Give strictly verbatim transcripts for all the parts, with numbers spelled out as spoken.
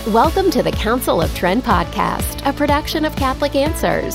Welcome to the Council of Trent podcast, a production of Catholic Answers.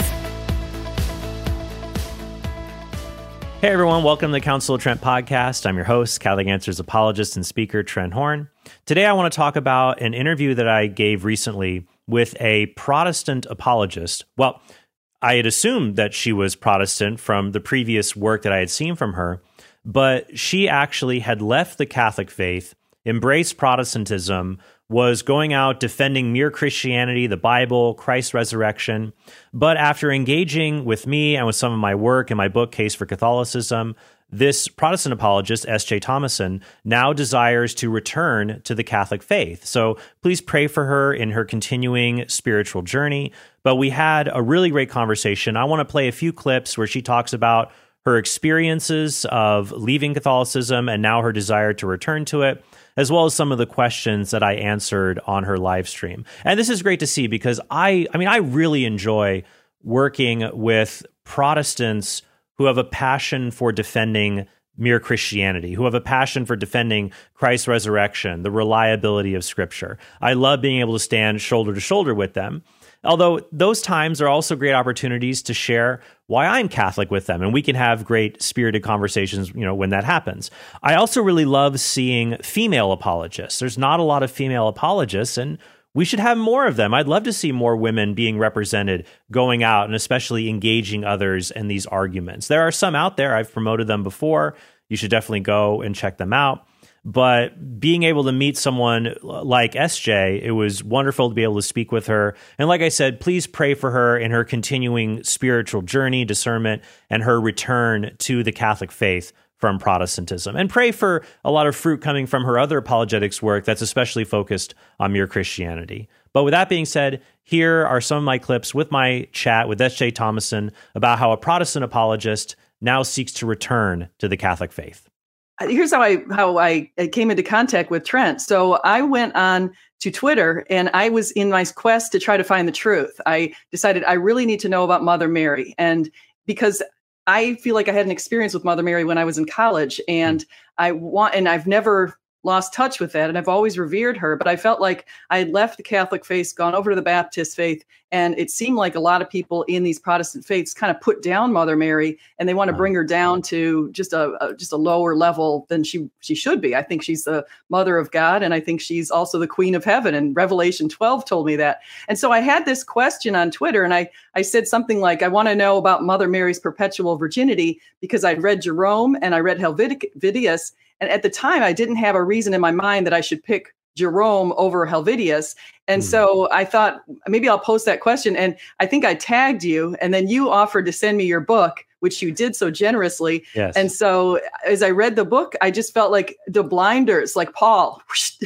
Hey everyone, welcome to the Council of Trent podcast. I'm your host, Catholic Answers apologist and speaker, Trent Horn. Today I want to talk about an interview that I gave recently with a Protestant apologist. Well, I had assumed that she was Protestant from the previous work that I had seen from her, but she actually had left the Catholic faith, embraced Protestantism, was going out defending mere Christianity, the Bible, Christ's resurrection. But after engaging with me and with some of my work in my book, Case for Catholicism, this Protestant apologist, S J Thomason, now desires to return to the Catholic faith. So please pray for her in her continuing spiritual journey. But we had a really great conversation. I want to play a few clips where she talks about her experiences of leaving Catholicism and now her desire to return to it, as well as some of the questions that I answered on her live stream. And this is great to see because I, I mean, I really enjoy working with Protestants who have a passion for defending mere Christianity, who have a passion for defending Christ's resurrection, the reliability of Scripture. I love being able to stand shoulder to shoulder with them. Although those times are also great opportunities to share why I'm Catholic with them, and we can have great spirited conversations, you know, when that happens. I also really love seeing female apologists. There's not a lot of female apologists, and we should have more of them. I'd love to see more women being represented, going out, and especially engaging others in these arguments. There are some out there. I've promoted them before. You should definitely go and check them out. But being able to meet someone like S J, it was wonderful to be able to speak with her. And like I said, please pray for her in her continuing spiritual journey, discernment, and her return to the Catholic faith from Protestantism. And pray for a lot of fruit coming from her other apologetics work that's especially focused on mere Christianity. But with that being said, here are some of my clips with my chat with S J Thomason about how a Protestant apologist now seeks to return to the Catholic faith. Here's how I how I came into contact with Trent. So I went on to Twitter and I was in my quest to try to find the truth. I decided I really need to know about Mother Mary. And because I feel like I had an experience with Mother Mary when I was in college, and I want and I've never lost touch with that. And I've always revered her, but I felt like I had left the Catholic faith, gone over to the Baptist faith. And it seemed like a lot of people in these Protestant faiths kind of put down Mother Mary, and they want to bring her down to just a, a just a lower level than she she should be. I think she's the mother of God, and I think she's also the Queen of Heaven. And Revelation twelve told me that. And so I had this question on Twitter, and I I said something like, I want to know about Mother Mary's perpetual virginity because I'd read Jerome and I read Helvidius. And at the time, I didn't have a reason in my mind that I should pick Jerome over Helvidius. And mm. so I thought, maybe I'll post that question. And I think I tagged you, and then you offered to send me your book, which you did so generously. Yes. And so as I read the book, I just felt like the blinders, like Paul.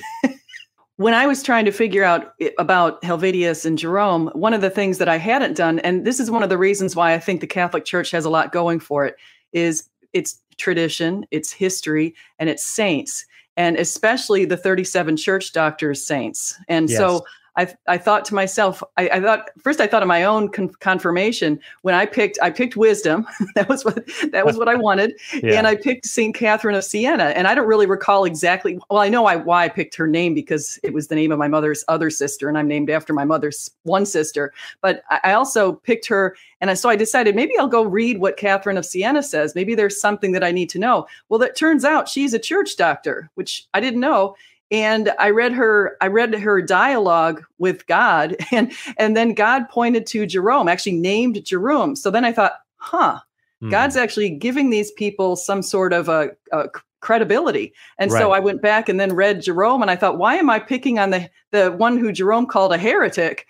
When I was trying to figure out about Helvidius and Jerome, one of the things that I hadn't done, and this is one of the reasons why I think the Catholic Church has a lot going for it, is it's tradition, it's history, and it's saints, and especially the thirty-seven church doctors' saints. And yes. so I, I thought to myself, I, I thought first I thought of my own con- confirmation when I picked I picked wisdom. that was what that was what I wanted, yeah. and I picked Saint Catherine of Siena. And I don't really recall exactly. Well, I know I, why I picked her name because it was the name of my mother's other sister, and I'm named after my mother's one sister. But I, I also picked her. And I, so I decided maybe I'll go read what Catherine of Siena says. Maybe there's something that I need to know. Well, it turns out she's a church doctor, which I didn't know. And I read her, I read her dialogue with God, and, and then God pointed to Jerome, actually named Jerome. So then I thought, huh, mm. God's actually giving these people some sort of a, a credibility. And right. so I went back and then read Jerome, and I thought, why am I picking on the, the one who Jerome called a heretic?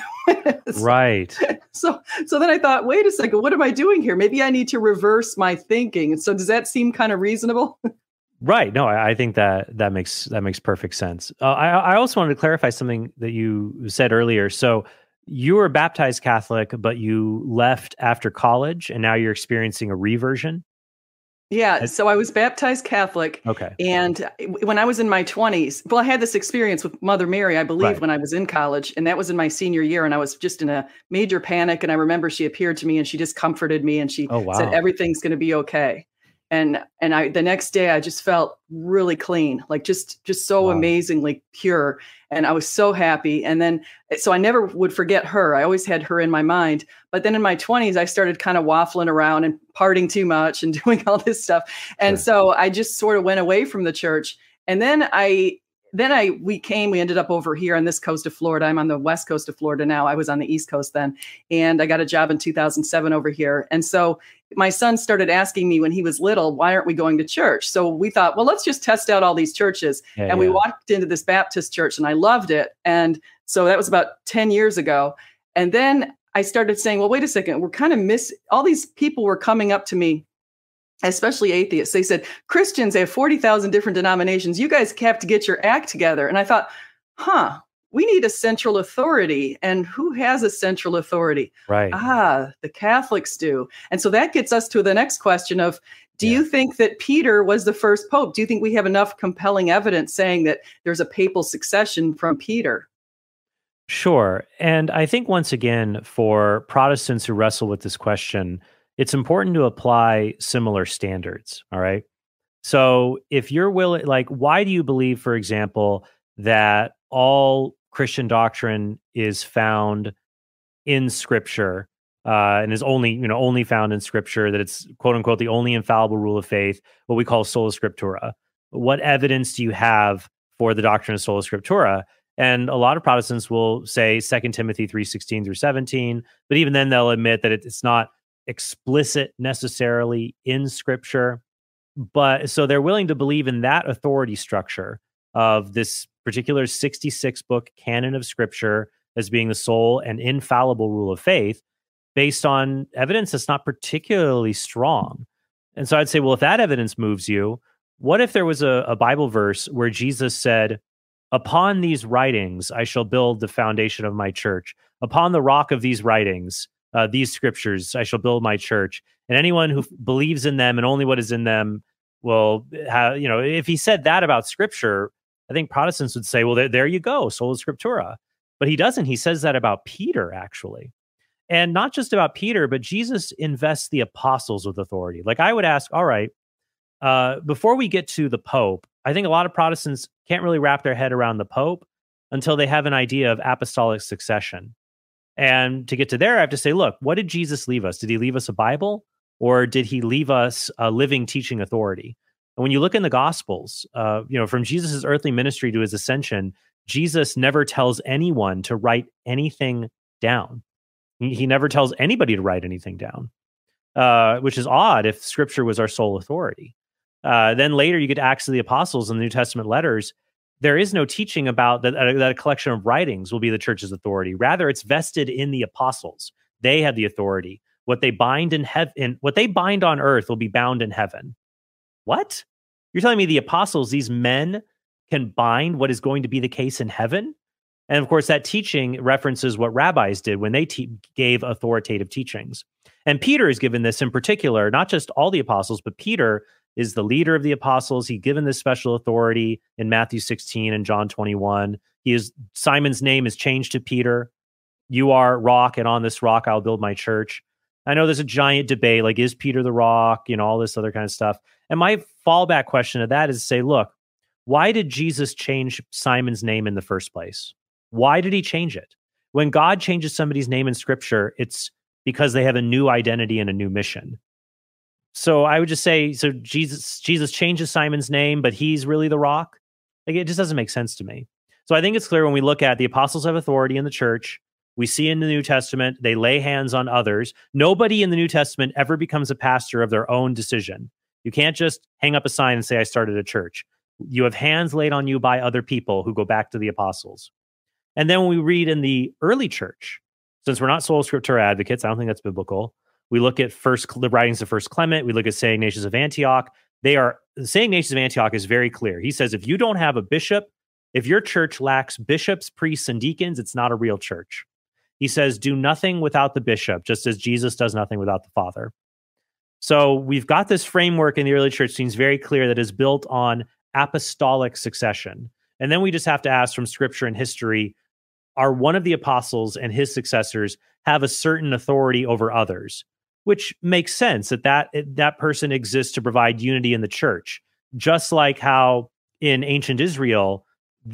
Right. So, so then I thought, wait a second, what am I doing here? Maybe I need to reverse my thinking. And so does that seem kind of reasonable? Right. No, I, I think that that makes that makes perfect sense. Uh, I, I also wanted to clarify something that you said earlier. So you were baptized Catholic, but you left after college, and now you're experiencing a reversion? Yeah, so I was baptized Catholic. Okay. And when I was in my twenties, well, I had this experience with Mother Mary, I believe, right. when I was in college. And that was in my senior year. And I was just in a major panic. And I remember she appeared to me and she just comforted me. And she oh, wow. said, everything's going to be okay. And and I the next day I just felt really clean, like just just so Wow. amazingly pure. And I was so happy. And then so I never would forget her. I always had her in my mind. But then in my twenties, I started kind of waffling around and partying too much and doing all this stuff. And Sure. so I just sort of went away from the church. And then I then I we came, we ended up over here on this coast of Florida. I'm on the west coast of Florida now. I was on the east coast then. And I got a job in two thousand seven over here. And so my son started asking me when he was little, why aren't we going to church? So we thought, well, let's just test out all these churches. Yeah, and we yeah. walked into this Baptist church and I loved it. And so that was about ten years ago. And then I started saying, well, wait a second, we're kind of miss all these people were coming up to me, especially atheists. They said, Christians, they have forty thousand different denominations. You guys have to get your act together. And I thought, huh, we need a central authority. And who has a central authority? Right. Ah, the Catholics do. And so that gets us to the next question of, do Yeah. you think that Peter was the first pope? Do you think we have enough compelling evidence saying that there's a papal succession from Peter? Sure. And I think once again, for Protestants who wrestle with this question, it's important to apply similar standards. All right. So if you're willing, like, why do you believe, for example, that all Christian doctrine is found in Scripture uh, and is only, you know, only found in Scripture, that it's quote unquote the only infallible rule of faith, what we call sola scriptura? What evidence do you have for the doctrine of sola scriptura? And a lot of Protestants will say Second Timothy three sixteen through seventeen, but even then they'll admit that it, it's not explicit necessarily in Scripture. But so they're willing to believe in that authority structure of this particular sixty-six book canon of Scripture as being the sole and infallible rule of faith based on evidence that's not particularly strong. And so I'd say, well, if that evidence moves you, what if there was a, a Bible verse where Jesus said, upon these writings, I shall build the foundation of my church. Upon the rock of these writings, uh, these scriptures, I shall build my church. And anyone who f- believes in them and only what is in them will have, you know, if he said that about Scripture, I think Protestants would say, well, there, there you go, sola scriptura. But he doesn't. He says that about Peter, actually. And not just about Peter, but Jesus invests the apostles with authority. Like I would ask, all right, uh, before we get to the Pope, I think a lot of Protestants can't really wrap their head around the Pope until they have an idea of apostolic succession. And to get to there, I have to say, look, what did Jesus leave us? Did he leave us a Bible, or did he leave us a living teaching authority? And when you look in the Gospels, uh, you know, from Jesus' earthly ministry to his ascension, Jesus never tells anyone to write anything down. He, he never tells anybody to write anything down, uh, which is odd if Scripture was our sole authority. Uh, then later you get Acts of the Apostles and the New Testament letters. There is no teaching about that, uh, that a collection of writings will be the church's authority. Rather, it's vested in the apostles. They have the authority. What they bind in heaven, what they bind on earth will be bound in heaven. What? You're telling me the apostles, these men, can bind what is going to be the case in heaven? And of course, that teaching references what rabbis did when they te- gave authoritative teachings. And Peter is given this in particular, not just all the apostles, but Peter is the leader of the apostles. He's given this special authority in Matthew sixteen and John twenty-one. He is Simon's name is changed to Peter. You are rock, and on this rock I'll build my church. I know there's a giant debate, like, is Peter the rock? You know, all this other kind of stuff. And my fallback question to that is to say, look, why did Jesus change Simon's name in the first place? Why did he change it? When God changes somebody's name in Scripture, it's because they have a new identity and a new mission. So I would just say, so Jesus, Jesus changes Simon's name, but he's really the rock. Like, it just doesn't make sense to me. So I think it's clear when we look at the apostles have authority in the church. We see in the New Testament, they lay hands on others. Nobody in the New Testament ever becomes a pastor of their own decision. You can't just hang up a sign and say, I started a church. You have hands laid on you by other people who go back to the apostles. And then when we read in the early church, since we're not sola scriptura advocates, I don't think that's biblical. We look at first the writings of First Clement. We look at St. Ignatius of Antioch. They are Saint Ignatius of Antioch is very clear. He says, if you don't have a bishop, if your church lacks bishops, priests, and deacons, it's not a real church. He says, do nothing without the bishop, just as Jesus does nothing without the Father. So we've got this framework in the early church, seems very clear, that is built on apostolic succession. And then we just have to ask from Scripture and history, are one of the apostles and his successors have a certain authority over others? which makes sense that that, that person exists to provide unity in the church. Just like how in ancient Israel,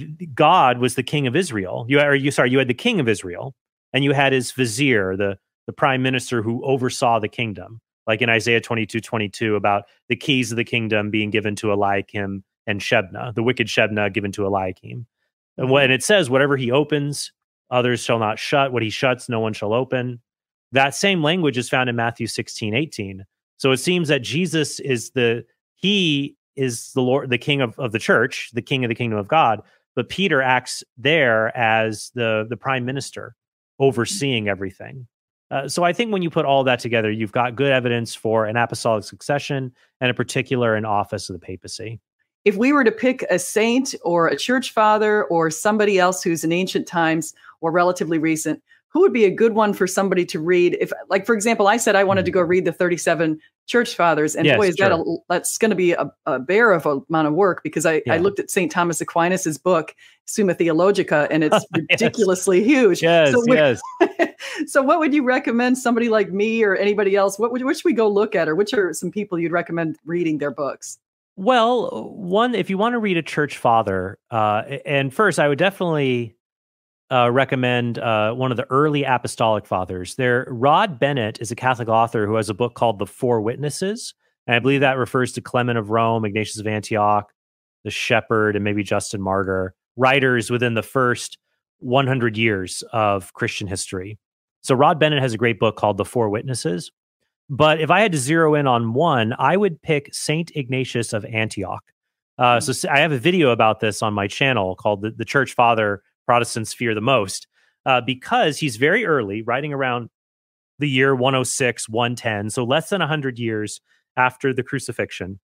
God was the king of Israel. You, or you, sorry, you had the king of Israel, and you had his vizier, the, the prime minister who oversaw the kingdom. Like in Isaiah twenty-two twenty-two, about the keys of the kingdom being given to Eliakim and Shebna, the wicked Shebna given to Eliakim. And when it says, whatever he opens, others shall not shut. What he shuts, no one shall open. That same language is found in Matthew sixteen eighteen. So it seems that Jesus is the, he is the Lord, the king of, of the church, the king of the kingdom of God. But Peter acts there as the, the prime minister overseeing everything. Uh, so I think when you put all that together, you've got good evidence for an apostolic succession, and in particular an office of the papacy. If we were to pick a saint or a church father or somebody else who's in ancient times or relatively recent, who would be a good one for somebody to read? If, like, for example, I said I wanted to go read the thirty-seven church fathers, and yes, boy, is sure. that a, that's going to be a, a bear of a amount of work, because I, Yeah. I looked at Saint Thomas Aquinas's book, Summa Theologica, and it's Yes. ridiculously huge. Yes, so, yes. so what would you recommend somebody like me or anybody else? What would, which should we go look at, or which are some people you'd recommend reading their books? Well, one, if you want to read a church father, uh, and first, I would definitely uh, recommend uh, one of the early apostolic fathers. There, Rod Bennett is a Catholic author who has a book called The Four Witnesses, and I believe that refers to Clement of Rome, Ignatius of Antioch, the Shepherd, and maybe Justin Martyr, writers within the first one hundred years of Christian history. So Rod Bennett has a great book called The Four Witnesses. But if I had to zero in on one, I would pick Saint Ignatius of Antioch. Uh, so I have a video about this on my channel called The, the Church Father Protestants Fear the Most, uh, because he's very early, writing around the year one oh six, one ten, so less than one hundred years after the crucifixion,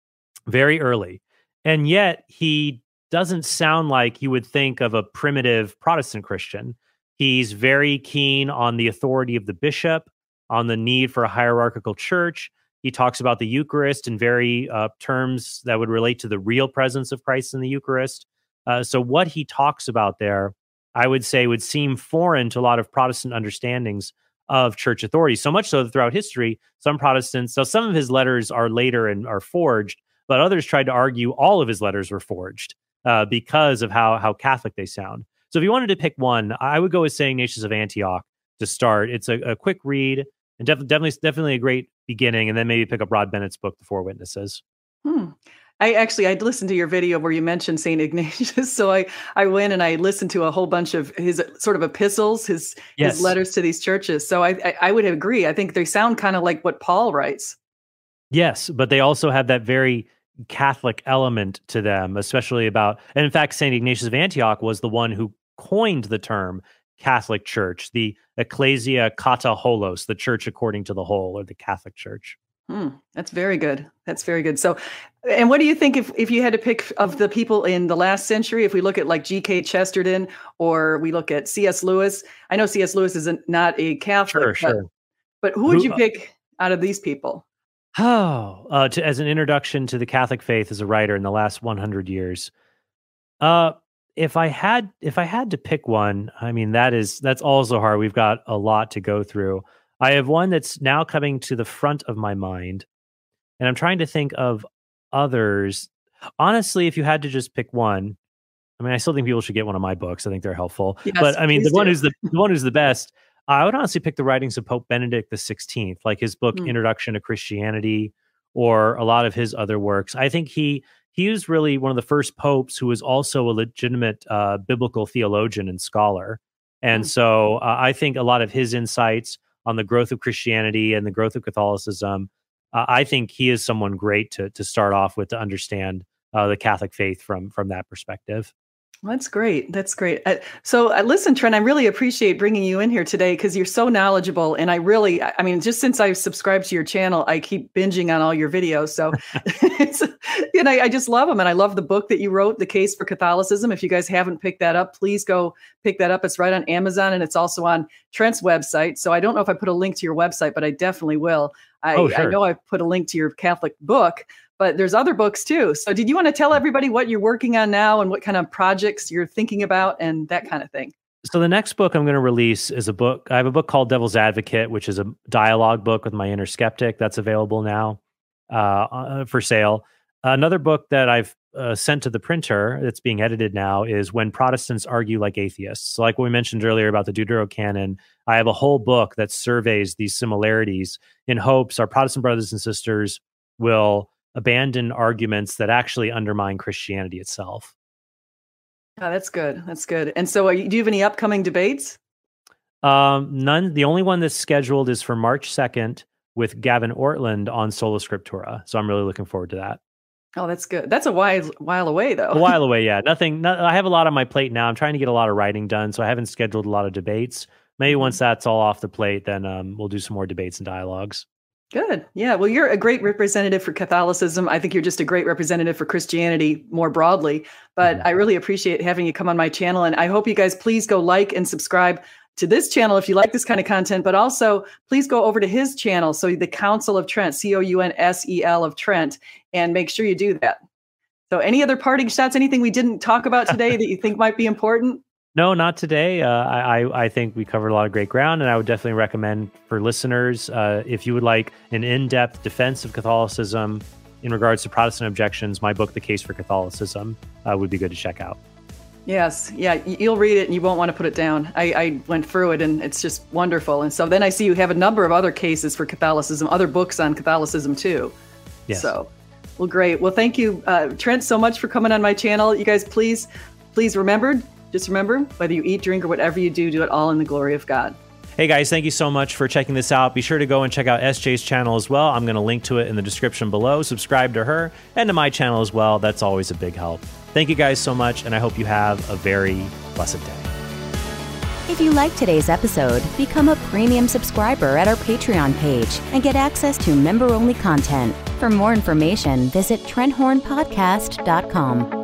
very early. And yet he doesn't sound like you would think of a primitive Protestant Christian. He's very keen on the authority of the bishop, on the need for a hierarchical church. He talks about the Eucharist in very uh, terms that would relate to the real presence of Christ in the Eucharist. Uh, so what he talks about there, I would say, would seem foreign to a lot of Protestant understandings of church authority. So much so that throughout history, some Protestants, so some of his letters are later and are forged, but others tried to argue all of his letters were forged uh, because of how, how Catholic they sound. So if you wanted to pick one, I would go with Saint Ignatius of Antioch to start. It's a, a quick read, and def- definitely definitely a great beginning, and then maybe pick up Rod Bennett's book, The Four Witnesses. Hmm. I actually, I listened to your video where you mentioned Saint Ignatius. So I, I went and I listened to a whole bunch of his sort of epistles, his, Yes. his letters to these churches. So I, I, I would agree. I think they sound kind of like what Paul writes. Yes, but they also have that very Catholic element to them, especially about, and in fact, Saint Ignatius of Antioch was the one who coined the term Catholic Church, the Ecclesia Kata Holos, the church according to the whole, or the Catholic Church. Hmm, that's very good. That's very good. So, and what do you think if, if you had to pick of the people in the last century, if we look at like G K Chesterton, or we look at C S Lewis? I know C S Lewis is not a Catholic, Sure, but, sure. but who would Who- you pick out of these people? Oh, uh, to, as an introduction to the Catholic faith as a writer in the last one hundred years. Uh, if I had, if I had to pick one, I mean, that is, that's also hard. We've got a lot to go through. I have one that's now coming to the front of my mind, and I'm trying to think of others. Honestly, if you had to just pick one, I mean, I still think people should get one of my books. I think they're helpful. Yes, but I mean, the please one do. who's the, the one who's the best, I would honestly pick the writings of Pope Benedict the sixteenth, like his book Hmm. Introduction to Christianity, or a lot of his other works. I think he he was really one of the first popes who was also a legitimate uh, biblical theologian and scholar. And Hmm. so uh, I think a lot of his insights on the growth of Christianity and the growth of Catholicism, uh, I think he is someone great to to start off with, to understand uh, the Catholic faith from from that perspective. That's great. That's great. Uh, so uh, listen, Trent, I really appreciate bringing you in here today because you're so knowledgeable. And I really, I I mean, just since I've subscribed to your channel, I keep binging on all your videos. So it's, and I, I just love them. And I love the book that you wrote, The Case for Catholicism. If you guys haven't picked that up, please go pick that up. It's right on Amazon, and it's also on Trent's website. So I don't know if I put a link to your website, but I definitely will. I, Oh, I sure. know I put a link to your Catholic book, but there's other books too. So did you want to tell everybody what you're working on now and what kind of projects you're thinking about and that kind of thing? So the next book I'm going to release is a book. I have a book called Devil's Advocate, which is a dialogue book with my inner skeptic that's available now uh, for sale. Another book that I've uh, sent to the printer that's being edited now is When Protestants Argue Like Atheists. So like what we mentioned earlier about the Deuterocanon, I have a whole book that surveys these similarities in hopes our Protestant brothers and sisters will abandon arguments that actually undermine Christianity itself. Oh, that's good. That's good. And so, are you, do you have any upcoming debates? Um, none. The only one that's scheduled is for March second with Gavin Ortland on Sola Scriptura. So I'm really looking forward to that. Oh, that's good. That's a while while away, though. A while away, yeah. Nothing. No, I have a lot on my plate now. I'm trying to get a lot of writing done, so I haven't scheduled a lot of debates. Maybe once that's all off the plate, then um, we'll do some more debates and dialogues. Good. Yeah. Well, you're a great representative for Catholicism. I think you're just a great representative for Christianity more broadly. But mm-hmm. I really appreciate having you come on my channel. And I hope you guys please go like and subscribe to this channel if you like this kind of content. But also, please go over to his channel. So the Council of Trent, C O U N S E L of Trent, and make sure you do that. So any other parting shots, anything we didn't talk about today that you think might be important? No, not today. Uh, I, I think we covered a lot of great ground, and I would definitely recommend for listeners, uh, if you would like an in-depth defense of Catholicism in regards to Protestant objections, my book, The Case for Catholicism, uh, would be good to check out. Yes. Yeah. You'll read it and you won't want to put it down. I, I went through it and it's just wonderful. And so then I see you have a number of other cases for Catholicism, other books on Catholicism too. Yes. So, well, great. Well, thank you, uh, Trent, so much for coming on my channel. You guys, please, please remember, Just remember, whether you eat, drink, or whatever you do, do it all in the glory of God. Hey guys, thank you so much for checking this out. Be sure to go and check out S J's channel as well. I'm going to link to it in the description below. Subscribe to her and to my channel as well. That's always a big help. Thank you guys so much, and I hope you have a very blessed day. If you liked today's episode, become a premium subscriber at our Patreon page and get access to member-only content. For more information, visit trent horn podcast dot com.